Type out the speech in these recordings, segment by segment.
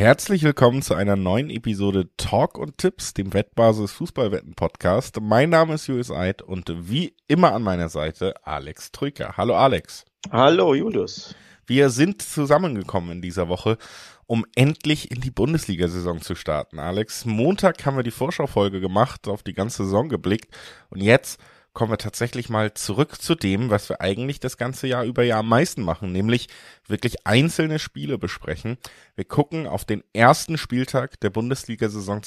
Herzlich willkommen zu einer neuen Episode Talk und Tipps, dem Wettbasis Fußballwetten Podcast. Mein Name ist Julius Eid und wie immer an meiner Seite Alex Trüker. Hallo Alex. Hallo Julius. Wir sind zusammengekommen in dieser Woche, um endlich in die Bundesliga-Saison zu starten. Alex, Montag haben wir die Vorschaufolge gemacht, auf die ganze Saison geblickt und jetzt kommen wir tatsächlich mal zurück zu dem, was wir eigentlich das ganze Jahr über ja am meisten machen, nämlich wirklich einzelne Spiele besprechen. Wir gucken auf den ersten Spieltag der Bundesliga-Saison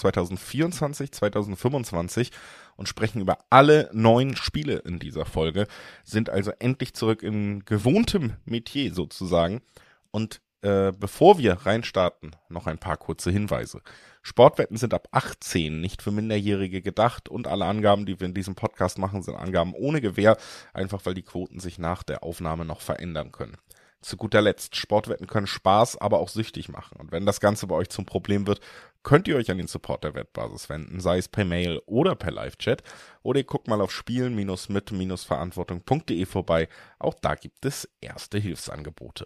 2024/2025 und sprechen über alle 9 Spiele in dieser Folge, sind also endlich zurück in gewohntem Metier sozusagen. Und bevor wir reinstarten, noch ein paar kurze Hinweise. Sportwetten sind ab 18 nicht für Minderjährige gedacht und alle Angaben, die wir in diesem Podcast machen, sind Angaben ohne Gewähr, einfach weil die Quoten sich nach der Aufnahme noch verändern können. Zu guter Letzt, Sportwetten können Spaß, aber auch süchtig machen. Und wenn das Ganze bei euch zum Problem wird, könnt ihr euch an den Support der Wettbasis wenden, sei es per Mail oder per Live-Chat. Oder ihr guckt mal auf spielen-mit-verantwortung.de vorbei. Auch da gibt es erste Hilfsangebote.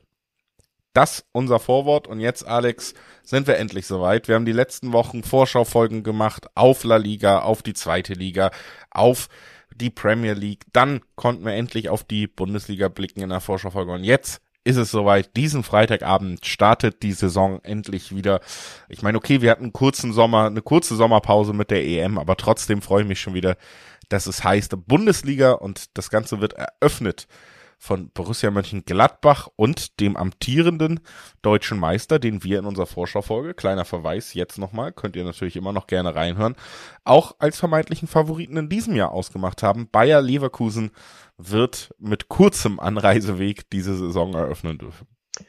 Das unser Vorwort und jetzt, Alex, sind wir endlich soweit. Wir haben die letzten Wochen Vorschaufolgen gemacht auf La Liga, auf die zweite Liga, auf die Premier League. Dann konnten wir endlich auf die Bundesliga blicken in der Vorschaufolge und jetzt ist es soweit. Diesen Freitagabend startet die Saison endlich wieder. Ich meine, okay, wir hatten eine kurze Sommerpause mit der EM, aber trotzdem freue ich mich schon wieder, dass es heißt Bundesliga und das Ganze wird eröffnet von Borussia Mönchengladbach und dem amtierenden deutschen Meister, den wir in unserer Vorschaufolge, kleiner Verweis jetzt nochmal, könnt ihr natürlich immer noch gerne reinhören, auch als vermeintlichen Favoriten in diesem Jahr ausgemacht haben. Bayer Leverkusen wird mit kurzem Anreiseweg diese Saison eröffnen dürfen.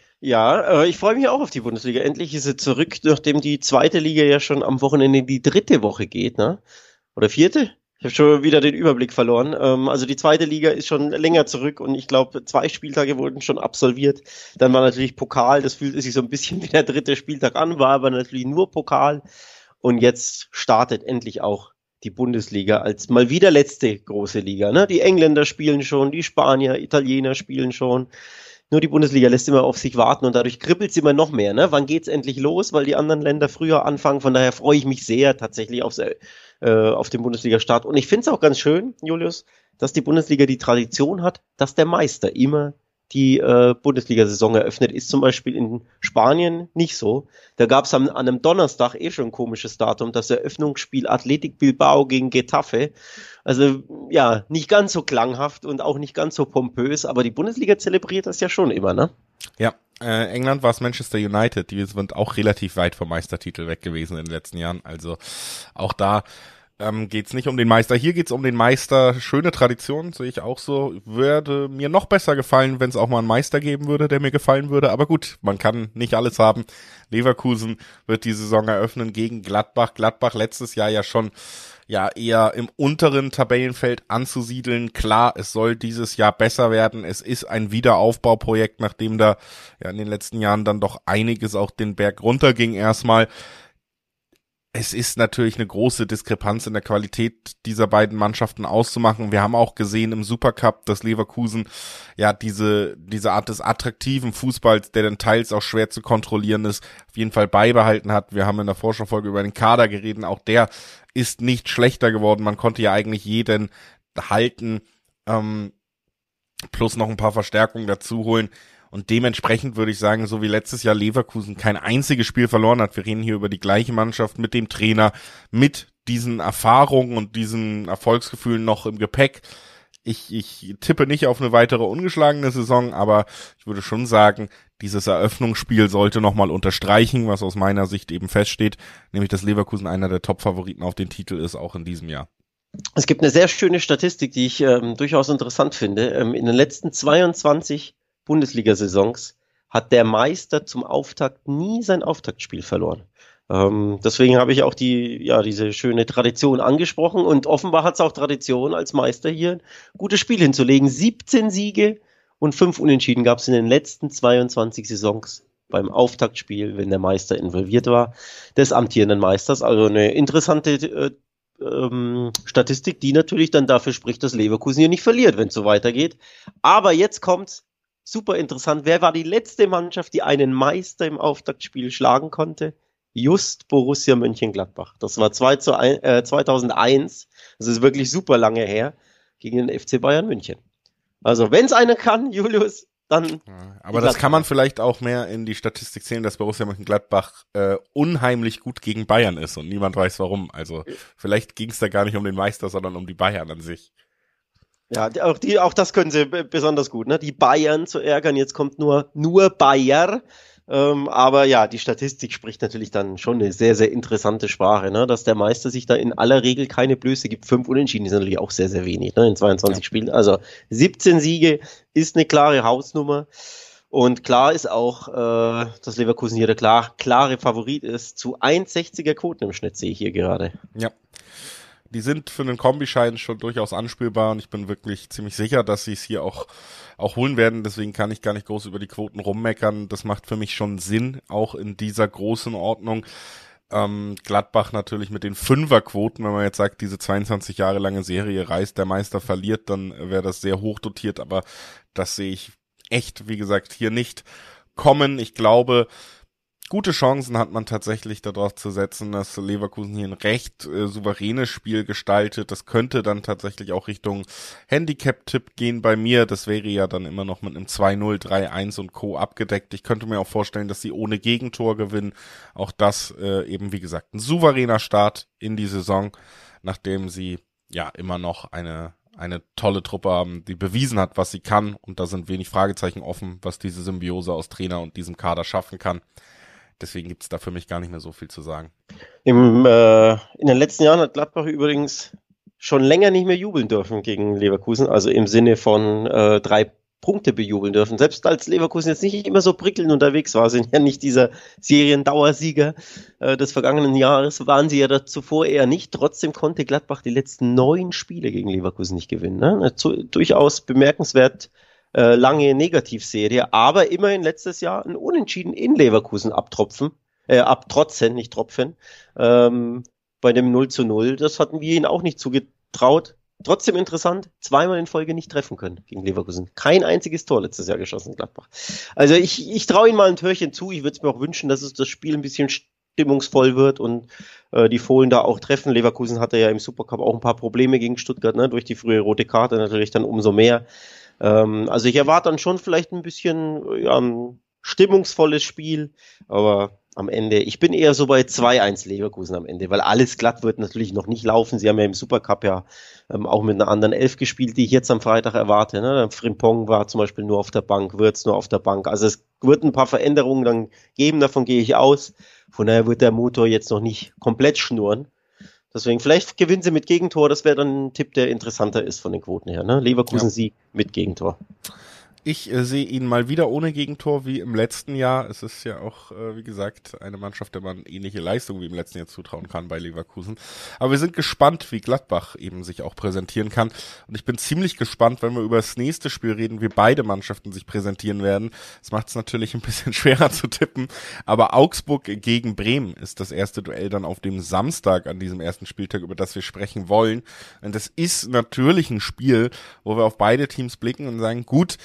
Ja, ich freue mich auch auf die Bundesliga. Endlich ist sie zurück, nachdem die zweite Liga ja schon am Wochenende in die dritte Woche geht, ne? Oder vierte? Ich habe schon wieder den Überblick verloren. Also die zweite Liga ist schon länger zurück und ich glaube, 2 Spieltage wurden schon absolviert. Dann war natürlich Pokal, das fühlt sich so ein bisschen wie der dritte Spieltag an, war aber natürlich nur Pokal. Und jetzt startet endlich auch die Bundesliga als mal wieder letzte große Liga. Ne? Die Engländer spielen schon, die Spanier, Italiener spielen schon. Nur die Bundesliga lässt immer auf sich warten und dadurch kribbelt es immer noch mehr. Ne? Wann geht's endlich los? Weil die anderen Länder früher anfangen. Von daher freue ich mich sehr tatsächlich auf den Bundesliga-Start. Und ich finde es auch ganz schön, Julius, dass die Bundesliga die Tradition hat, dass der Meister immer die Bundesliga-Saison eröffnet. Ist zum Beispiel in Spanien nicht so. Da gab es an einem Donnerstag schon ein komisches Datum, das Eröffnungsspiel Athletic Bilbao gegen Getafe. Also ja, nicht ganz so klanghaft und auch nicht ganz so pompös, aber die Bundesliga zelebriert das ja schon immer, ne? Ja, England war es Manchester United, die sind auch relativ weit vom Meistertitel weg gewesen in den letzten Jahren, also auch da geht's nicht um den Meister, hier geht's um den Meister, schöne Tradition, sehe ich auch so, würde mir noch besser gefallen, wenn es auch mal einen Meister geben würde, der mir gefallen würde, aber gut, man kann nicht alles haben. Leverkusen wird die Saison eröffnen gegen Gladbach, letztes Jahr ja schon eher im unteren Tabellenfeld anzusiedeln. Klar, es soll dieses Jahr besser werden. Es ist ein Wiederaufbauprojekt, nachdem da ja in den letzten Jahren dann doch einiges auch den Berg runterging erstmal. Es ist natürlich eine große Diskrepanz in der Qualität dieser beiden Mannschaften auszumachen. Wir haben auch gesehen im Supercup, dass Leverkusen ja diese Art des attraktiven Fußballs, der dann teils auch schwer zu kontrollieren ist, auf jeden Fall beibehalten hat. Wir haben in der Vorschaufolge über den Kader geredet, auch der ist nicht schlechter geworden. Man konnte ja eigentlich jeden halten, plus noch ein paar Verstärkungen dazu holen. Und dementsprechend würde ich sagen, so wie letztes Jahr Leverkusen kein einziges Spiel verloren hat. Wir reden hier über die gleiche Mannschaft mit dem Trainer, mit diesen Erfahrungen und diesen Erfolgsgefühlen noch im Gepäck. Ich tippe nicht auf eine weitere ungeschlagene Saison, aber ich würde schon sagen, dieses Eröffnungsspiel sollte nochmal unterstreichen, was aus meiner Sicht eben feststeht, nämlich dass Leverkusen einer der Top-Favoriten auf den Titel ist, auch in diesem Jahr. Es gibt eine sehr schöne Statistik, die ich durchaus interessant finde. In den letzten 22 Bundesliga-Saisons hat der Meister zum Auftakt nie sein Auftaktspiel verloren. Deswegen habe ich auch diese schöne Tradition angesprochen und offenbar hat es auch Tradition als Meister hier ein gutes Spiel hinzulegen. 17 Siege und 5 Unentschieden gab es in den letzten 22 Saisons beim Auftaktspiel, wenn der Meister involviert war, des amtierenden Meisters. Also eine interessante Statistik, die natürlich dann dafür spricht, dass Leverkusen hier nicht verliert, wenn es so weitergeht. Aber jetzt kommt's. Super interessant. Wer war die letzte Mannschaft, die einen Meister im Auftaktspiel schlagen konnte? just Borussia Mönchengladbach. Das war 2001, das ist wirklich super lange her, gegen den FC Bayern München. Also wenn es einer kann, Julius, dann... Ja, aber das kann man vielleicht auch mehr in die Statistik zählen, dass Borussia Mönchengladbach unheimlich gut gegen Bayern ist und niemand weiß warum. Also vielleicht ging es da gar nicht um den Meister, sondern um die Bayern an sich. Ja, auch das können sie besonders gut, ne? Die Bayern zu ärgern, jetzt kommt nur Bayer. Aber ja, die Statistik spricht natürlich dann schon eine sehr, sehr interessante Sprache, ne? Dass der Meister sich da in aller Regel keine Blöße gibt. 5 Unentschieden ist natürlich auch sehr, sehr wenig, ne? In 22 Spielen. Also 17 Siege ist eine klare Hausnummer. Und klar ist auch, dass Leverkusen hier der klare Favorit ist. Zu 1,60er Quoten im Schnitt sehe ich hier gerade. Ja. Die sind für einen Kombischein schon durchaus anspielbar und ich bin wirklich ziemlich sicher, dass sie es hier auch holen werden. Deswegen kann ich gar nicht groß über die Quoten rummeckern. Das macht für mich schon Sinn, auch in dieser großen Ordnung. Gladbach natürlich mit den Fünferquoten, wenn man jetzt sagt, diese 22 Jahre lange Serie reißt, der Meister verliert, dann wäre das sehr hoch dotiert, aber das sehe ich echt, wie gesagt, hier nicht kommen. Ich glaube, gute Chancen hat man tatsächlich darauf zu setzen, dass Leverkusen hier ein recht souveränes Spiel gestaltet. Das könnte dann tatsächlich auch Richtung Handicap-Tipp gehen bei mir. Das wäre ja dann immer noch mit einem 2-0, 3-1 und Co. abgedeckt. Ich könnte mir auch vorstellen, dass sie ohne Gegentor gewinnen. Auch das eben, wie gesagt, ein souveräner Start in die Saison, nachdem sie ja immer noch eine tolle Truppe haben, die bewiesen hat, was sie kann. Und da sind wenig Fragezeichen offen, was diese Symbiose aus Trainer und diesem Kader schaffen kann. Deswegen gibt's da für mich gar nicht mehr so viel zu sagen. In den letzten Jahren hat Gladbach übrigens schon länger nicht mehr jubeln dürfen gegen Leverkusen, also im Sinne von 3 Punkte bejubeln dürfen. Selbst als Leverkusen jetzt nicht immer so prickelnd unterwegs war, sind ja nicht dieser Seriendauersieger des vergangenen Jahres, waren sie ja zuvor eher nicht. Trotzdem konnte Gladbach die letzten 9 Spiele gegen Leverkusen nicht gewinnen. Ne? Durchaus bemerkenswert lange Negativserie, aber immerhin letztes Jahr ein Unentschieden in Leverkusen abtrotzen, nicht tropfen, bei dem 0:0. Das hatten wir ihnen auch nicht zugetraut. Trotzdem interessant, 2-mal in Folge nicht treffen können gegen Leverkusen. Kein einziges Tor letztes Jahr geschossen in Gladbach. Also ich traue ihnen mal ein Törchen zu. Ich würde es mir auch wünschen, dass es das Spiel ein bisschen stimmungsvoll wird und die Fohlen da auch treffen. Leverkusen hatte ja im Supercup auch ein paar Probleme gegen Stuttgart, ne? Durch die frühe rote Karte natürlich dann umso mehr. Also ich erwarte dann schon vielleicht ein bisschen ein stimmungsvolles Spiel, aber am Ende, ich bin eher so bei 2-1 Leverkusen am Ende, weil alles glatt wird natürlich noch nicht laufen. Sie haben ja im Supercup ja auch mit einer anderen Elf gespielt, die ich jetzt am Freitag erwarte. Ne? Frimpong war zum Beispiel nur auf der Bank, Wirtz nur auf der Bank. Also es wird ein paar Veränderungen dann geben, davon gehe ich aus. Von daher wird der Motor jetzt noch nicht komplett schnurren. Deswegen, vielleicht gewinnen sie mit Gegentor, das wäre dann ein Tipp, der interessanter ist von den Quoten her. Ne? Leverkusen-Sieg mit Gegentor. Ich sehe ihn mal wieder ohne Gegentor wie im letzten Jahr. Es ist ja auch, wie gesagt, eine Mannschaft, der man ähnliche Leistungen wie im letzten Jahr zutrauen kann bei Leverkusen. Aber wir sind gespannt, wie Gladbach eben sich auch präsentieren kann. Und ich bin ziemlich gespannt, wenn wir über das nächste Spiel reden, wie beide Mannschaften sich präsentieren werden. Das macht es natürlich ein bisschen schwerer zu tippen. Aber Augsburg gegen Bremen ist das erste Duell dann auf dem Samstag an diesem ersten Spieltag, über das wir sprechen wollen. Und das ist natürlich ein Spiel, wo wir auf beide Teams blicken und sagen, gut,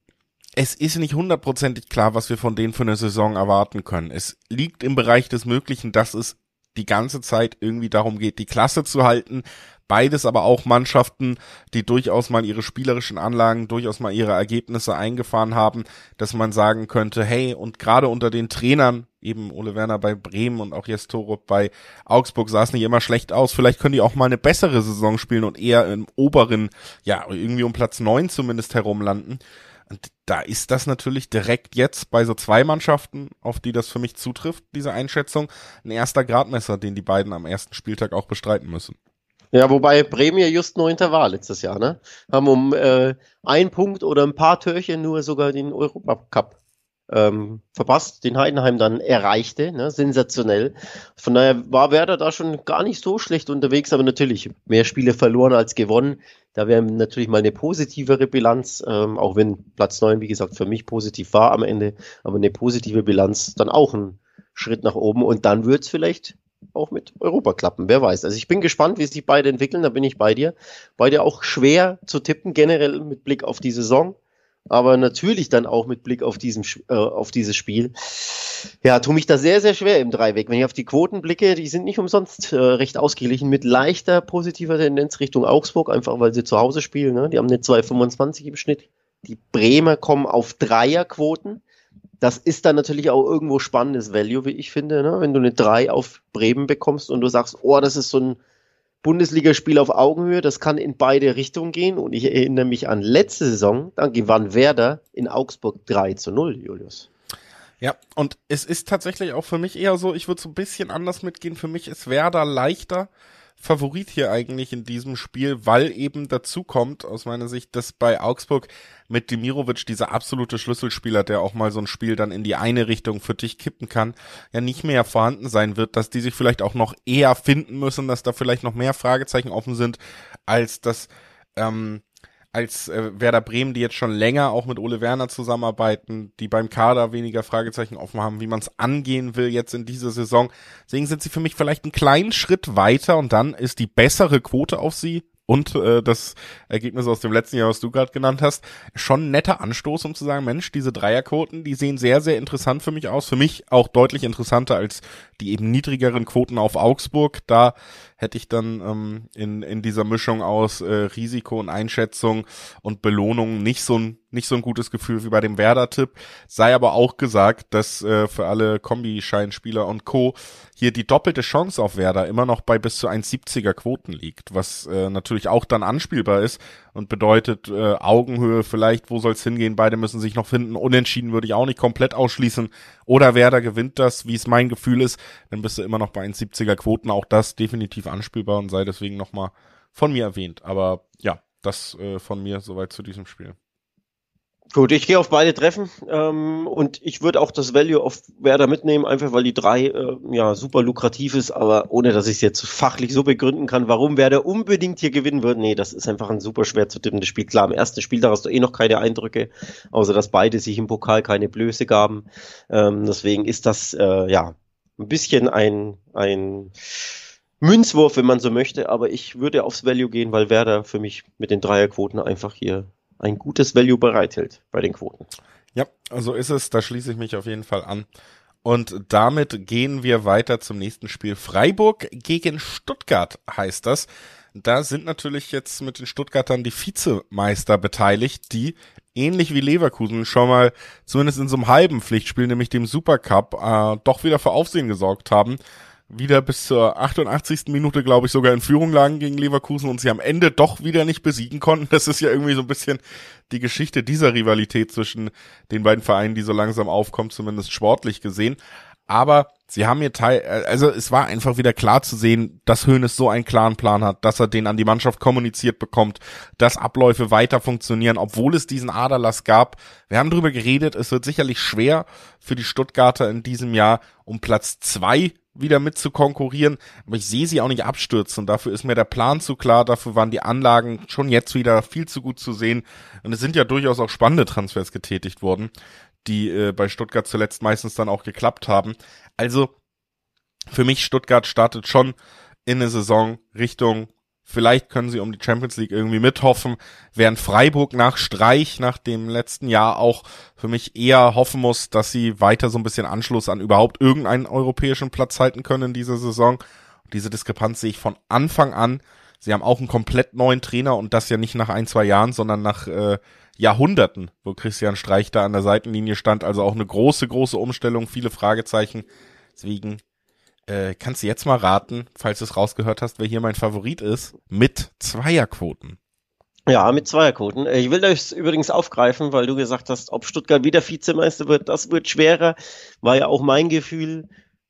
es ist nicht 100%ig klar, was wir von denen für eine Saison erwarten können. Es liegt im Bereich des Möglichen, dass es die ganze Zeit irgendwie darum geht, die Klasse zu halten. Beides aber auch Mannschaften, die durchaus mal ihre spielerischen Anlagen, durchaus mal ihre Ergebnisse eingefahren haben, dass man sagen könnte, hey, und gerade unter den Trainern, eben Ole Werner bei Bremen und auch Jes Torup bei Augsburg, sah es nicht immer schlecht aus. Vielleicht können die auch mal eine bessere Saison spielen und eher im oberen, ja, irgendwie um Platz 9 zumindest herumlanden. Und da ist das natürlich direkt jetzt bei so 2 Mannschaften, auf die das für mich zutrifft, diese Einschätzung, ein erster Gradmesser, den die beiden am ersten Spieltag auch bestreiten müssen. Ja, wobei Bremen ja just 9. war letztes Jahr, ne? Haben um 1 Punkt oder ein paar Törchen nur sogar den Europacup verpasst, den Heidenheim dann erreichte, ne? Sensationell. Von daher war Werder da schon gar nicht so schlecht unterwegs, aber natürlich mehr Spiele verloren als gewonnen. Da wäre natürlich mal eine positivere Bilanz, auch wenn Platz 9, wie gesagt, für mich positiv war am Ende, aber eine positive Bilanz dann auch ein Schritt nach oben und dann wird's vielleicht auch mit Europa klappen, wer weiß. Also ich bin gespannt, wie sich beide entwickeln, da bin ich bei dir. Beide auch schwer zu tippen, generell mit Blick auf die Saison. aber natürlich dann auch mit Blick auf auf dieses Spiel. Ja, tue mich da sehr, sehr schwer im Dreiweg. Wenn ich auf die Quoten blicke, die sind nicht umsonst recht ausgeglichen mit leichter positiver Tendenz Richtung Augsburg, einfach weil sie zu Hause spielen. Ne? Die haben eine 2,25 im Schnitt. Die Bremer kommen auf Dreierquoten. Das ist dann natürlich auch irgendwo spannendes Value, wie ich finde, ne? Wenn du eine 3 auf Bremen bekommst und du sagst, oh, das ist so ein Bundesligaspiel auf Augenhöhe, das kann in beide Richtungen gehen. Und ich erinnere mich an letzte Saison, dann gewann Werder in Augsburg 3-0, Julius. Ja, und es ist tatsächlich auch für mich eher so, ich würde so ein bisschen anders mitgehen. Für mich ist Werder leichter Favorit hier eigentlich in diesem Spiel, weil eben dazu kommt, aus meiner Sicht, dass bei Augsburg mit Demirovic dieser absolute Schlüsselspieler, der auch mal so ein Spiel dann in die eine Richtung für dich kippen kann, ja nicht mehr vorhanden sein wird, dass die sich vielleicht auch noch eher finden müssen, dass da vielleicht noch mehr Fragezeichen offen sind, als das Werder Bremen, die jetzt schon länger auch mit Ole Werner zusammenarbeiten, die beim Kader weniger Fragezeichen offen haben, wie man es angehen will jetzt in dieser Saison. Deswegen sind sie für mich vielleicht einen kleinen Schritt weiter und dann ist die bessere Quote auf sie und das Ergebnis aus dem letzten Jahr, was du gerade genannt hast, schon ein netter Anstoß, um zu sagen, Mensch, diese Dreierquoten, die sehen sehr, sehr interessant für mich aus. Für mich auch deutlich interessanter als die eben niedrigeren Quoten auf Augsburg. Da hätte ich dann in dieser Mischung aus Risiko und Einschätzung und Belohnung nicht so ein gutes Gefühl wie bei dem Werder-Tipp. Sei aber auch gesagt, dass für alle Kombi-Scheinspieler und Co. hier die doppelte Chance auf Werder immer noch bei bis zu 1,70er Quoten liegt, was natürlich auch dann anspielbar ist und bedeutet Augenhöhe vielleicht, wo soll es hingehen, beide müssen sich noch finden, unentschieden würde ich auch nicht komplett ausschließen oder Werder gewinnt das, wie es mein Gefühl ist, dann bist du immer noch bei 1,70er Quoten, auch das definitiv anspielbar und sei deswegen nochmal von mir erwähnt, aber ja, das von mir soweit zu diesem Spiel. Gut, ich gehe auf beide Treffen und ich würde auch das Value auf Werder mitnehmen, einfach weil die 3 ja super lukrativ ist, aber ohne, dass ich es jetzt fachlich so begründen kann, warum Werder unbedingt hier gewinnen wird. Nee, das ist einfach ein super schwer zu tippendes Spiel. Klar, im ersten Spiel, da hast du noch keine Eindrücke, außer dass beide sich im Pokal keine Blöße gaben. Deswegen ist das ja ein bisschen ein Münzwurf, wenn man so möchte, aber ich würde aufs Value gehen, weil Werder für mich mit den Dreierquoten einfach hier ein gutes Value bereithält bei den Quoten. Ja, so ist es. Da schließe ich mich auf jeden Fall an. Und damit gehen wir weiter zum nächsten Spiel. Freiburg gegen Stuttgart heißt das. Da sind natürlich jetzt mit den Stuttgartern die Vizemeister beteiligt, die ähnlich wie Leverkusen schon mal zumindest in so einem halben Pflichtspiel, nämlich dem Supercup, doch wieder für Aufsehen gesorgt haben. Wieder bis zur 88. Minute, glaube ich, sogar in Führung lagen gegen Leverkusen und sie am Ende doch wieder nicht besiegen konnten. Das ist ja irgendwie so ein bisschen die Geschichte dieser Rivalität zwischen den beiden Vereinen, die so langsam aufkommt, zumindest sportlich gesehen. Aber sie haben hier also es war einfach wieder klar zu sehen, dass Hoeneß so einen klaren Plan hat, dass er den an die Mannschaft kommuniziert bekommt, dass Abläufe weiter funktionieren, obwohl es diesen Aderlass gab. Wir haben drüber geredet, es wird sicherlich schwer für die Stuttgarter in diesem Jahr um Platz 2 wieder mit zu konkurrieren, aber ich sehe sie auch nicht abstürzen. Dafür ist mir der Plan zu klar, dafür waren die Anlagen schon jetzt wieder viel zu gut zu sehen und es sind ja durchaus auch spannende Transfers getätigt worden, die bei Stuttgart zuletzt meistens dann auch geklappt haben. Also für mich Stuttgart startet schon in eine Saison Richtung, vielleicht können sie um die Champions League irgendwie mithoffen, während Freiburg nach Streich, nach dem letzten Jahr auch für mich eher hoffen muss, dass sie weiter so ein bisschen Anschluss an überhaupt irgendeinen europäischen Platz halten können in dieser Saison. Und diese Diskrepanz sehe ich von Anfang an. Sie haben auch einen komplett neuen Trainer und das ja nicht nach 1-2 Jahren, sondern nach Jahrhunderten, wo Christian Streich da an der Seitenlinie stand. Also auch eine große, große Umstellung, viele Fragezeichen. Deswegen kannst du jetzt mal raten, falls du es rausgehört hast, wer hier mein Favorit ist, mit Zweierquoten. Ja, mit Zweierquoten. Ich will das übrigens aufgreifen, weil du gesagt hast, ob Stuttgart wieder Vizemeister wird, das wird schwerer. War ja auch mein Gefühl.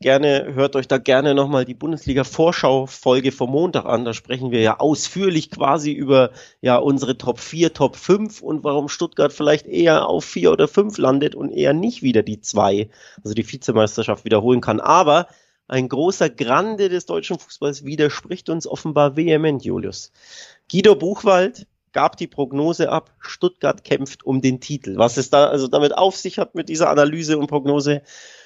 Hört euch da gerne nochmal die Bundesliga-Vorschau-Folge vom Montag an. Da sprechen wir ja ausführlich quasi über ja unsere Top 4, Top 5 und warum Stuttgart vielleicht eher auf 4 oder 5 landet und eher nicht wieder die 2, also die Vizemeisterschaft wiederholen kann. Aber ein großer Grande des deutschen Fußballs widerspricht uns offenbar vehement, Julius. Guido Buchwald gab die Prognose ab, Stuttgart kämpft um den Titel. Was es da also damit auf sich hat mit dieser Analyse und Prognose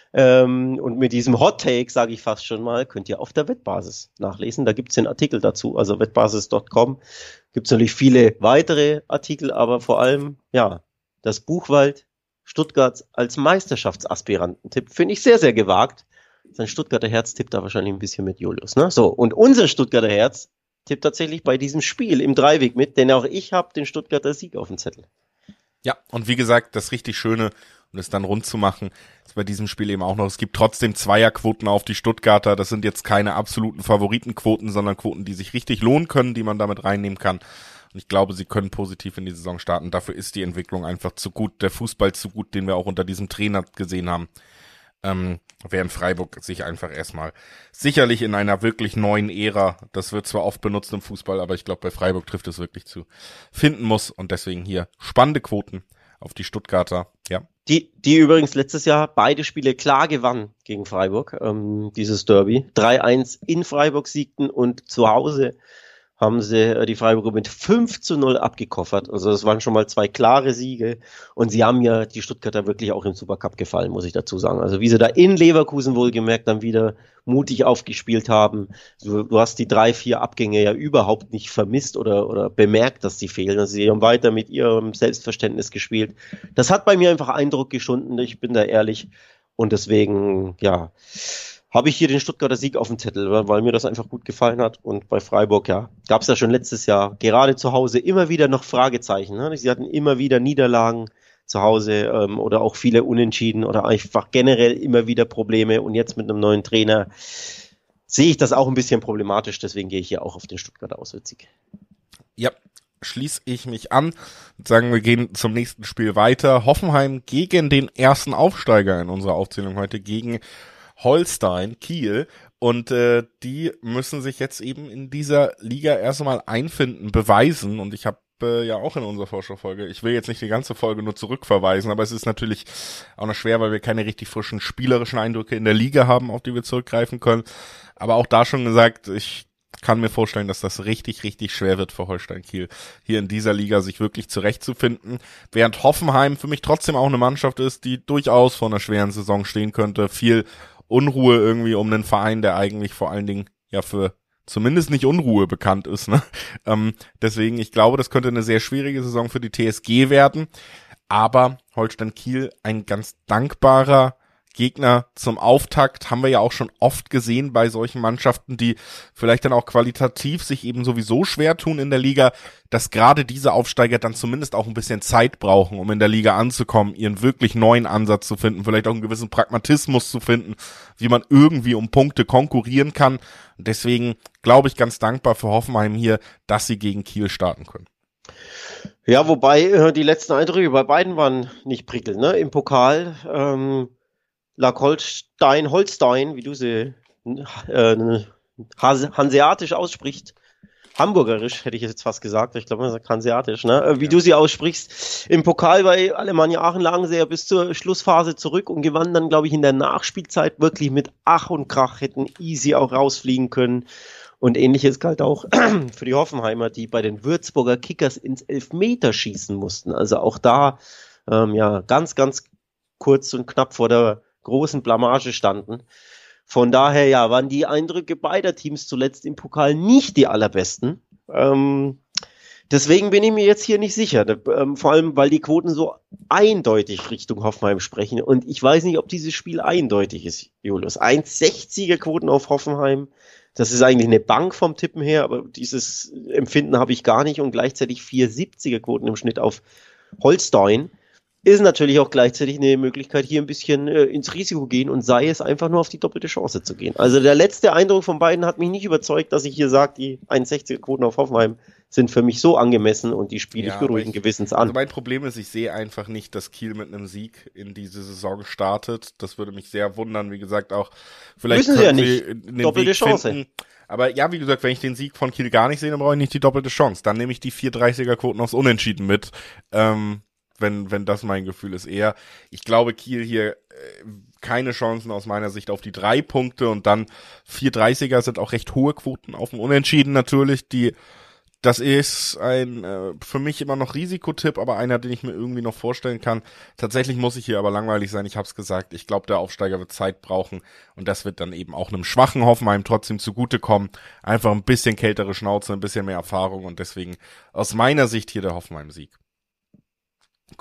und mit diesem Hot Take, sage ich fast schon mal, könnt ihr auf der Wettbasis nachlesen. Da gibt's den Artikel dazu, also wettbasis.com. Gibt's natürlich viele weitere Artikel, aber vor allem, ja, dass Buchwald Stuttgart als Meisterschaftsaspiranten tippt. Finde ich sehr, sehr gewagt. Sein Stuttgarter Herz tippt da wahrscheinlich ein bisschen mit Julius, ne? So, und unser Stuttgarter Herz tippt tatsächlich bei diesem Spiel im Dreiweg mit, denn auch ich habe den Stuttgarter Sieg auf dem Zettel. Ja, und wie gesagt, das richtig Schöne, um es dann rund zu machen, ist bei diesem Spiel eben auch noch, es gibt trotzdem Zweierquoten auf die Stuttgarter. Das sind jetzt keine absoluten Favoritenquoten, sondern Quoten, die sich richtig lohnen können, die man damit reinnehmen kann. Und ich glaube, sie können positiv in die Saison starten. Dafür ist die Entwicklung einfach zu gut, der Fußball zu gut, den wir auch unter diesem Trainer gesehen haben. Während Freiburg sich einfach erstmal sicherlich in einer wirklich neuen Ära, das wird zwar oft benutzt im Fußball, aber ich glaube, bei Freiburg trifft es wirklich zu, finden muss. Und deswegen hier spannende Quoten auf die Stuttgarter, ja. Die übrigens letztes Jahr beide Spiele klar gewannen gegen Freiburg, dieses Derby. 3-1 in Freiburg siegten und zu Hause haben sie die Freiburger mit 5-0 abgekoffert. Also das waren schon mal 2 klare Siege. Und sie haben ja die Stuttgarter wirklich auch im Supercup gefallen, muss ich dazu sagen. Also wie sie da in Leverkusen wohlgemerkt dann wieder mutig aufgespielt haben. Du hast die 3-4 Abgänge ja überhaupt nicht vermisst oder bemerkt, dass sie fehlen. Also sie haben weiter mit ihrem Selbstverständnis gespielt. Das hat bei mir einfach Eindruck geschunden, ich bin da ehrlich. Und deswegen, ja, habe ich hier den Stuttgarter Sieg auf dem Zettel, weil mir das einfach gut gefallen hat. Und bei Freiburg, ja, gab es ja schon letztes Jahr, gerade zu Hause, immer wieder noch Fragezeichen. Ne? Sie hatten immer wieder Niederlagen zu Hause oder auch viele Unentschieden oder einfach generell immer wieder Probleme. Und jetzt mit einem neuen Trainer sehe ich das auch ein bisschen problematisch. Deswegen gehe ich hier auch auf den Stuttgarter Auswärtssieg. Ja, schließe ich mich an und sagen, wir gehen zum nächsten Spiel weiter. Hoffenheim gegen den ersten Aufsteiger in unserer Aufzählung heute, gegen Holstein Kiel, und die müssen sich jetzt eben in dieser Liga erstmal einfinden, beweisen, und ich habe ja auch in unserer Vorschaufolge, ich will jetzt nicht die ganze Folge nur zurückverweisen, aber es ist natürlich auch noch schwer, weil wir keine richtig frischen spielerischen Eindrücke in der Liga haben, auf die wir zurückgreifen können, aber auch da schon gesagt, ich kann mir vorstellen, dass das richtig, richtig schwer wird für Holstein Kiel, hier in dieser Liga sich wirklich zurechtzufinden, während Hoffenheim für mich trotzdem auch eine Mannschaft ist, die durchaus vor einer schweren Saison stehen könnte, viel Unruhe irgendwie um einen Verein, der eigentlich vor allen Dingen ja für zumindest nicht Unruhe bekannt ist, ne? Deswegen, ich glaube, das könnte eine sehr schwierige Saison für die TSG werden, aber Holstein Kiel ein ganz dankbarer Gegner zum Auftakt, haben wir ja auch schon oft gesehen bei solchen Mannschaften, die vielleicht dann auch qualitativ sich eben sowieso schwer tun in der Liga, dass gerade diese Aufsteiger dann zumindest auch ein bisschen Zeit brauchen, um in der Liga anzukommen, ihren wirklich neuen Ansatz zu finden, vielleicht auch einen gewissen Pragmatismus zu finden, wie man irgendwie um Punkte konkurrieren kann. Und deswegen glaube ich ganz dankbar für Hoffenheim hier, dass sie gegen Kiel starten können. Ja, wobei die letzten Eindrücke bei beiden waren nicht prickelnd, ne? Im Pokal lag Holstein, wie du sie hanseatisch aussprichst, hamburgerisch hätte ich jetzt fast gesagt, ich glaube man sagt hanseatisch, ne? Wie du sie aussprichst, im Pokal bei Alemannia Aachen lagen sie ja bis zur Schlussphase zurück und gewannen dann, glaube ich, in der Nachspielzeit wirklich mit Ach und Krach, hätten easy auch rausfliegen können. Und ähnliches galt auch für die Hoffenheimer, die bei den Würzburger Kickers ins Elfmeter schießen mussten. Also auch da ja ganz, ganz kurz und knapp vor der großen Blamage standen. Von daher, ja, waren die Eindrücke beider Teams zuletzt im Pokal nicht die allerbesten. Deswegen bin ich mir jetzt hier nicht sicher. Vor allem, weil die Quoten so eindeutig Richtung Hoffenheim sprechen. Und ich weiß nicht, ob dieses Spiel eindeutig ist, Julius. 1,60er Quoten auf Hoffenheim. Das ist eigentlich eine Bank vom Tippen her, aber dieses Empfinden habe ich gar nicht. Und gleichzeitig 4,70er Quoten im Schnitt auf Holstein. Ist natürlich auch gleichzeitig eine Möglichkeit, hier ein bisschen ins Risiko gehen und sei es einfach nur auf die doppelte Chance zu gehen. Also der letzte Eindruck von beiden hat mich nicht überzeugt, dass ich hier sage, die 1,60er Quoten auf Hoffenheim sind für mich so angemessen und die spiele ich beruhigenden Gewissens an. Also mein Problem ist, ich sehe einfach nicht, dass Kiel mit einem Sieg in diese Saison startet. Das würde mich sehr wundern, wie gesagt auch. Vielleicht müssen sie ja nicht. In den Doppelte Weg Chance. Finden. Aber ja, wie gesagt, wenn ich den Sieg von Kiel gar nicht sehe, dann brauche ich nicht die doppelte Chance. Dann nehme ich die 4,30er Quoten aufs Unentschieden mit. Wenn das mein Gefühl ist eher. Ich glaube, Kiel hier keine Chancen aus meiner Sicht auf die 3 Punkte und dann 4,30er sind auch recht hohe Quoten auf dem Unentschieden natürlich. Das ist ein für mich immer noch Risikotipp, aber einer, den ich mir irgendwie noch vorstellen kann. Tatsächlich muss ich hier aber langweilig sein, ich habe es gesagt. Ich glaube, der Aufsteiger wird Zeit brauchen und das wird dann eben auch einem schwachen Hoffenheim trotzdem zugutekommen. Einfach ein bisschen kältere Schnauze, ein bisschen mehr Erfahrung und deswegen aus meiner Sicht hier der Hoffenheim-Sieg.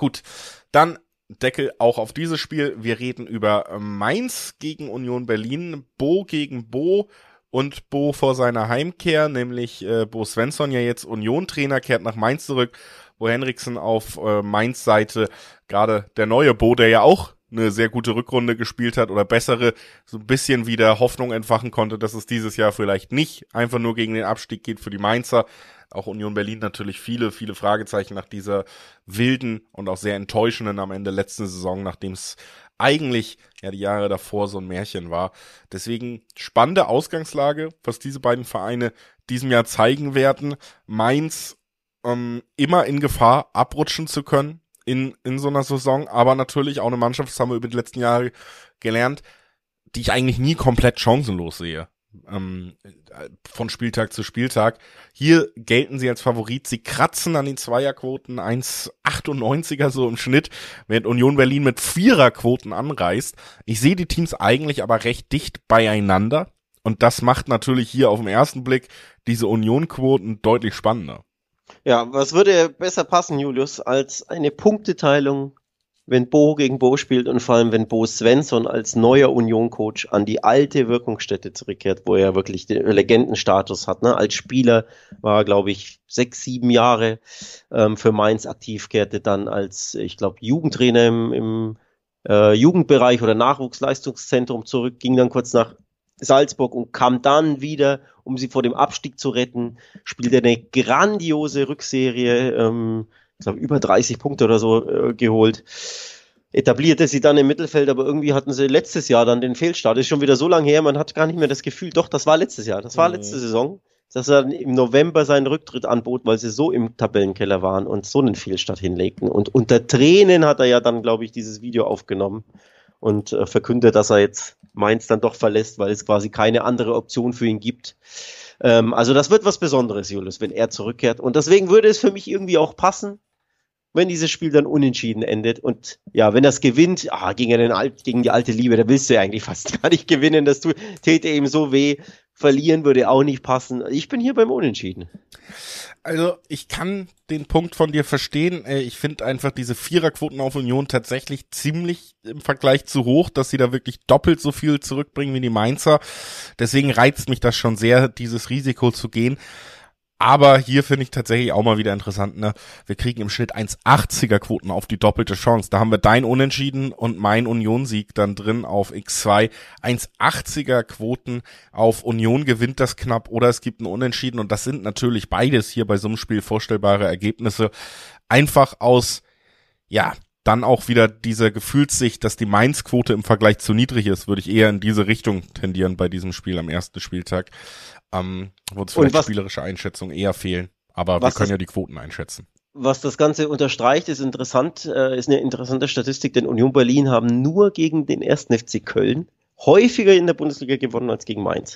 Gut, dann Deckel auch auf dieses Spiel. Wir reden über Mainz gegen Union Berlin, Bo gegen Bo und Bo vor seiner Heimkehr, nämlich Bo Svensson, ja jetzt Union-Trainer, kehrt nach Mainz zurück, Bo Henriksen auf Mainz Seite, gerade der neue Bo, der ja auch eine sehr gute Rückrunde gespielt hat oder bessere, so ein bisschen wieder Hoffnung entfachen konnte, dass es dieses Jahr vielleicht nicht einfach nur gegen den Abstieg geht für die Mainzer. Auch Union Berlin natürlich viele Fragezeichen nach dieser wilden und auch sehr enttäuschenden am Ende letzten Saison, nachdem es eigentlich ja die Jahre davor so ein Märchen war. Deswegen spannende Ausgangslage, was diese beiden Vereine diesem Jahr zeigen werden. Mainz immer in Gefahr, abrutschen zu können in so einer Saison, aber natürlich auch eine Mannschaft, das haben wir über die letzten Jahre gelernt, die ich eigentlich nie komplett chancenlos sehe. Von Spieltag zu Spieltag. Hier gelten sie als Favorit. Sie kratzen an den Zweierquoten, 1,98er so im Schnitt, während Union Berlin mit Viererquoten anreist. Ich sehe die Teams eigentlich aber recht dicht beieinander und das macht natürlich hier auf den ersten Blick diese Union-Quoten deutlich spannender. Ja, was würde besser passen, Julius, als eine Punkteteilung, wenn Bo gegen Bo spielt und vor allem, wenn Bo Svensson als neuer Union-Coach an die alte Wirkungsstätte zurückkehrt, wo er wirklich den Legendenstatus hat. Ne? Als Spieler war er, glaube ich, 6-7 Jahre für Mainz aktiv, kehrte dann als, ich glaube, Jugendtrainer im Jugendbereich oder Nachwuchsleistungszentrum zurück, ging dann kurz nach Salzburg und kam dann wieder, um sie vor dem Abstieg zu retten, spielte eine grandiose Rückserie, ich glaube, über 30 Punkte oder so geholt. Etablierte sie dann im Mittelfeld, aber irgendwie hatten sie letztes Jahr dann den Fehlstart. Ist schon wieder so lange her, man hat gar nicht mehr das Gefühl, doch, das war letztes Jahr, das war letzte Saison, dass er im November seinen Rücktritt anbot, weil sie so im Tabellenkeller waren und so einen Fehlstart hinlegten. Und unter Tränen hat er ja dann, glaube ich, dieses Video aufgenommen und verkündet, dass er jetzt Mainz dann doch verlässt, weil es quasi keine andere Option für ihn gibt. Also das wird was Besonderes, Julius, wenn er zurückkehrt. Und deswegen würde es für mich irgendwie auch passen, wenn dieses Spiel dann unentschieden endet. Und ja, wenn er es gewinnt, gegen die alte Liebe, da willst du ja eigentlich fast gar nicht gewinnen. Das täte ihm so weh. Verlieren würde auch nicht passen. Ich bin hier beim Unentschieden. Also ich kann den Punkt von dir verstehen. Ich finde einfach diese Viererquoten auf Union tatsächlich ziemlich im Vergleich zu hoch, dass sie da wirklich doppelt so viel zurückbringen wie die Mainzer. Deswegen reizt mich das schon sehr, dieses Risiko zu gehen. Aber hier finde ich tatsächlich auch mal wieder interessant, ne? Wir kriegen im Schnitt 1,80er Quoten auf die doppelte Chance. Da haben wir dein Unentschieden und mein Union-Sieg dann drin auf X2. 1,80er Quoten auf Union gewinnt das knapp oder es gibt ein Unentschieden und das sind natürlich beides hier bei so einem Spiel vorstellbare Ergebnisse. Einfach aus, ja, dann auch wieder diese Gefühlssicht, dass die Mainz-Quote im Vergleich zu niedrig ist, würde ich eher in diese Richtung tendieren bei diesem Spiel am ersten Spieltag. Wo uns vielleicht spielerische Einschätzungen eher fehlen. Aber wir können ja die Quoten einschätzen. Was das Ganze unterstreicht, ist interessant, ist eine interessante Statistik, denn Union Berlin haben nur gegen den 1. FC Köln häufiger in der Bundesliga gewonnen als gegen Mainz.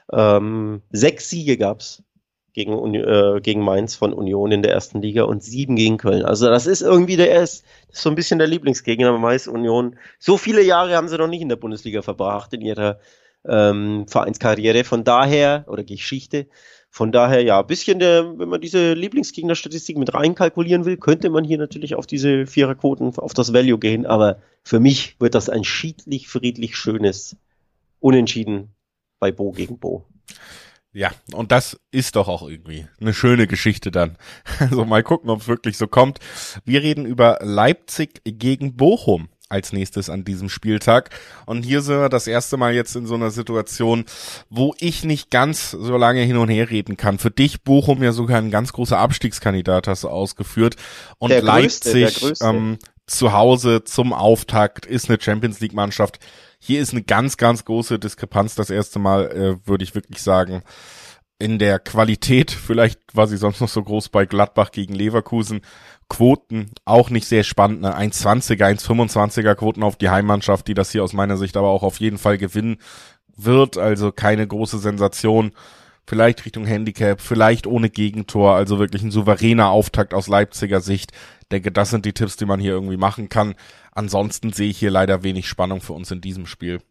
6 Siege gab's gegen Mainz von Union in der ersten Liga und 7 gegen Köln. Also das ist irgendwie das ist so ein bisschen der Lieblingsgegner bei Mainz Union. So viele Jahre haben sie noch nicht in der Bundesliga verbracht in ihrer Vereinskarriere, von daher, oder Geschichte, von daher, ja, ein bisschen wenn man diese Lieblingsgegnerstatistik mit reinkalkulieren will, könnte man hier natürlich auf diese Viererquoten, auf das Value gehen, aber für mich wird das ein schiedlich, friedlich, schönes Unentschieden bei Bo gegen Bo. Ja, und das ist doch auch irgendwie eine schöne Geschichte dann. Also mal gucken, ob es wirklich so kommt. Wir reden über Leipzig gegen Bochum als nächstes an diesem Spieltag. Und hier sind wir das erste Mal jetzt in so einer Situation, wo ich nicht ganz so lange hin und her reden kann. Für dich Bochum ja sogar ein ganz großer Abstiegskandidat, hast du ausgeführt. Und der Leipzig zu Hause zum Auftakt ist eine Champions-League-Mannschaft. Hier ist eine ganz, ganz große Diskrepanz. Das erste Mal würde ich wirklich sagen, in der Qualität. Vielleicht war sie sonst noch so groß bei Gladbach gegen Leverkusen. Quoten auch nicht sehr spannend, ne? 1,20er, 1,25er Quoten auf die Heimmannschaft, die das hier aus meiner Sicht aber auch auf jeden Fall gewinnen wird, also keine große Sensation, vielleicht Richtung Handicap, vielleicht ohne Gegentor, also wirklich ein souveräner Auftakt aus Leipziger Sicht. Ich denke, das sind die Tipps, die man hier irgendwie machen kann. Ansonsten sehe ich hier leider wenig Spannung für uns in diesem Spiel.